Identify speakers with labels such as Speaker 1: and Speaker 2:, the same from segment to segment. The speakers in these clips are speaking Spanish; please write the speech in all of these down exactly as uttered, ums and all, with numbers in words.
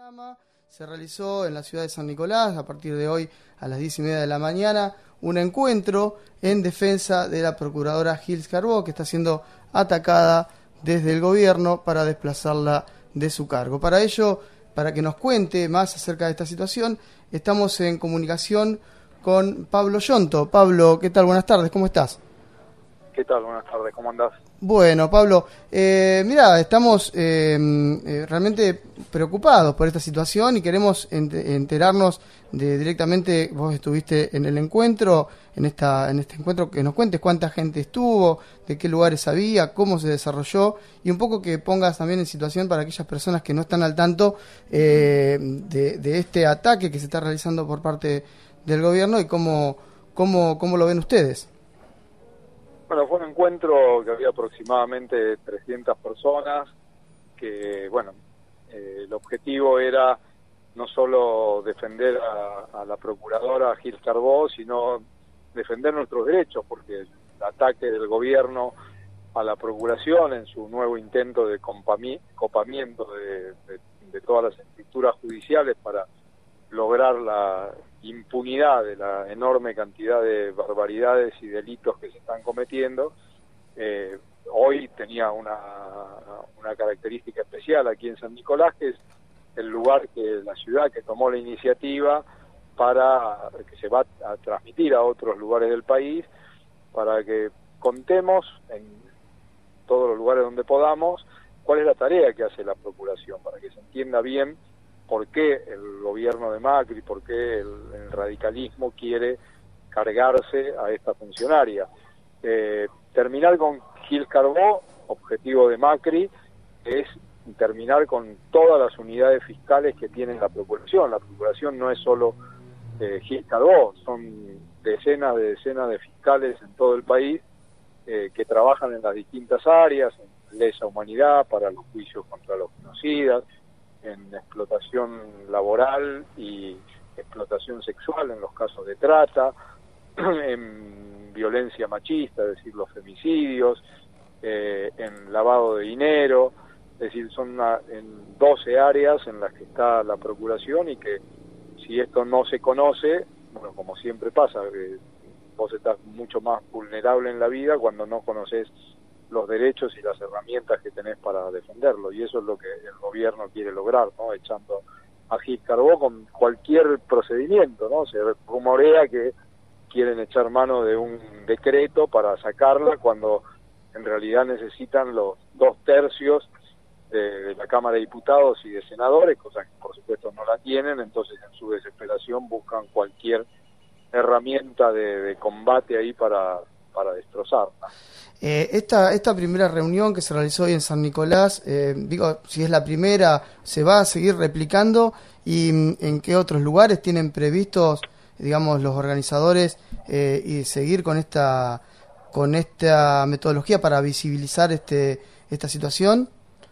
Speaker 1: Se realizó en la ciudad de San Nicolás, a partir de hoy a las diez y media de la mañana, un encuentro en defensa de la procuradora Gils Carbó, que está siendo atacada desde el gobierno para desplazarla de su cargo. Para ello, para que nos cuente más acerca de esta situación, estamos en comunicación con Pablo Yonto. Pablo, ¿qué tal? Buenas tardes, ¿cómo estás?
Speaker 2: ¿Qué tal? Buenas tardes, ¿cómo andás?
Speaker 1: Bueno, Pablo, eh, mira, estamos eh, eh, realmente preocupados por esta situación y queremos ent enterarnos de directamente, vos estuviste en el encuentro, en esta en este encuentro, que nos cuentes cuánta gente estuvo, de qué lugares había, cómo se desarrolló y un poco que pongas también en situación para aquellas personas que no están al tanto eh, de, de este ataque que se está realizando por parte del gobierno y cómo, cómo, cómo lo ven ustedes.
Speaker 2: Bueno, fue un encuentro que había aproximadamente trescientas personas, que, bueno, eh, el objetivo era no solo defender a, a la procuradora Gils Carbó, sino defender nuestros derechos, porque el ataque del gobierno a la procuración en su nuevo intento de copamiento de, de, de todas las estructuras judiciales para lograr la impunidad de la enorme cantidad de barbaridades y delitos que se están cometiendo, eh, hoy tenía una, una característica especial aquí en San Nicolás, que es el lugar que la ciudad que tomó la iniciativa para que se va a transmitir a otros lugares del país, para que contemos en todos los lugares donde podamos cuál es la tarea que hace la procuración, para que se entienda bien por qué el gobierno de Macri, por qué el, el radicalismo quiere cargarse a esta funcionaria. Eh, terminar con Gils Carbó, objetivo de Macri, es terminar con todas las unidades fiscales que tiene la procuración. La procuración no es solo eh, Gils Carbó, son decenas de decenas de fiscales en todo el país eh, que trabajan en las distintas áreas, en lesa humanidad, para los juicios contra los genocidas, en explotación laboral y explotación sexual en los casos de trata, en violencia machista, es decir, los femicidios, eh, en lavado de dinero, es decir, son una, en doce áreas en las que está la procuración, y que si esto no se conoce, bueno, como siempre pasa, eh, vos estás mucho más vulnerable en la vida cuando no conoces los derechos y las herramientas que tenés para defenderlo, y eso es lo que el gobierno quiere lograr, ¿no? Echando a Gils Carbó con cualquier procedimiento, ¿no? Se rumorea que quieren echar mano de un decreto para sacarla, cuando en realidad necesitan los dos tercios de, de la Cámara de Diputados y de senadores, cosa que por supuesto no la tienen. Entonces en su desesperación buscan cualquier herramienta de, de combate ahí para, para destrozarla.
Speaker 1: Eh, esta, esta primera reunión que se realizó hoy en San Nicolás, eh, digo, si es la primera, ¿se va a seguir replicando? ¿Y en qué otros lugares tienen previstos, digamos, los organizadores eh, y seguir con esta con esta metodología para visibilizar este esta situación?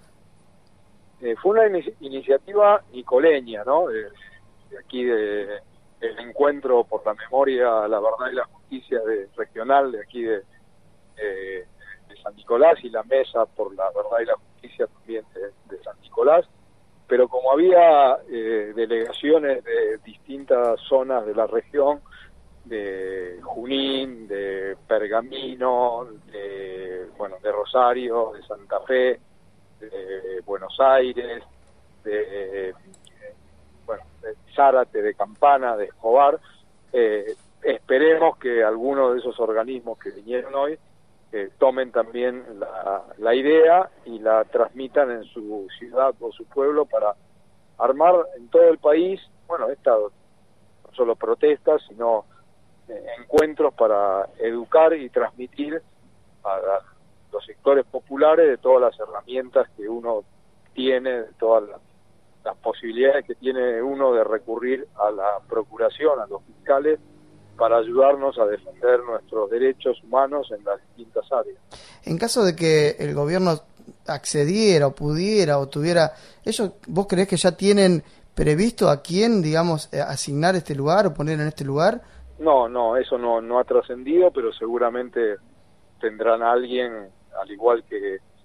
Speaker 2: Eh, fue una in iniciativa nicoleña, ¿no? De, de aquí de el encuentro por la memoria, la verdad y la justicia de, regional de aquí de Eh, de San Nicolás, y la mesa por la verdad y la justicia también de, de San Nicolás, pero como había eh, delegaciones de distintas zonas de la región, de Junín, de Pergamino, de, bueno, de Rosario, de Santa Fe, de Buenos Aires, de, eh, bueno, de Zárate, de Campana, de Escobar, eh, esperemos que algunos de esos organismos que vinieron hoy Eh, tomen también la, la idea y la transmitan en su ciudad o su pueblo, para armar en todo el país, bueno, esta no solo protestas, sino eh, encuentros para educar y transmitir a, a los sectores populares de todas las herramientas que uno tiene, de todas las, las posibilidades que tiene uno de recurrir a la procuración, a los fiscales, para ayudarnos a defender nuestros derechos humanos en las distintas áreas.
Speaker 1: En caso de que el gobierno accediera o pudiera o tuviera, ¿ellos, vos creés que ya tienen previsto a quién, digamos, asignar este lugar o poner en este lugar?
Speaker 2: No, no, eso no, no ha trascendido, pero seguramente tendrán a alguien, al igual que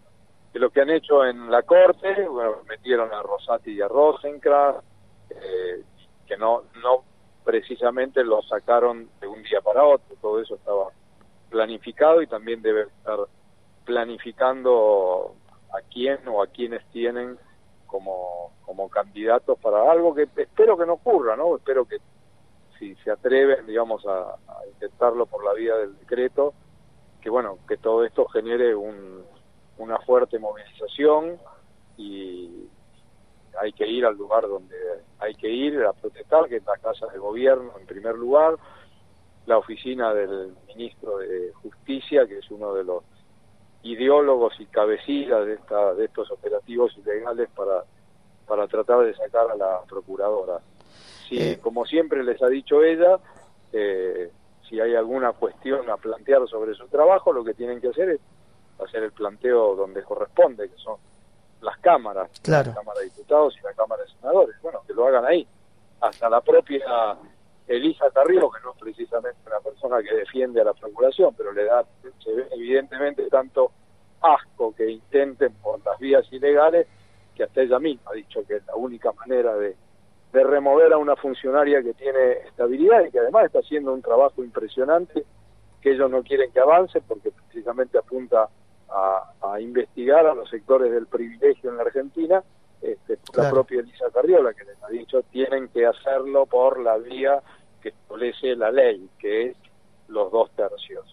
Speaker 2: de lo que han hecho en la Corte. Bueno, metieron a Rosati y a Rosenkrantz, eh, que no, no precisamente lo sacaron de un día para otro, todo eso estaba planificado y también debe estar planificando a quién o a quienes tienen como, como candidatos para algo que espero que no ocurra, ¿no? Espero que si se atreven, digamos, a, a intentarlo por la vía del decreto, que bueno, que todo esto genere un, una fuerte movilización y hay que ir al lugar donde hay que ir a protestar, que es la Casa de Gobierno en primer lugar, la oficina del Ministro de Justicia, que es uno de los ideólogos y cabecillas de esta de estos operativos ilegales para para tratar de sacar a la procuradora. Si, eh. como siempre les ha dicho ella, eh, si hay alguna cuestión a plantear sobre su trabajo, lo que tienen que hacer es hacer el planteo donde corresponde, que son las cámaras,
Speaker 1: claro.
Speaker 2: la Cámara de Diputados y la Cámara de Senadores. Bueno, que lo hagan ahí. Hasta la propia Elisa Carrió, que no es precisamente una persona que defiende a la Procuración, pero le da, se ve evidentemente tanto asco que intenten por las vías ilegales, que hasta ella misma ha dicho que es la única manera de, de remover a una funcionaria que tiene estabilidad y que además está haciendo un trabajo impresionante, que ellos no quieren que avance porque precisamente apunta a, a investigar a los sectores del privilegio en la Argentina. Este, claro. La propia Elisa Carriola, que les ha dicho, tienen que hacerlo por la vía que establece la ley, que es los dos tercios.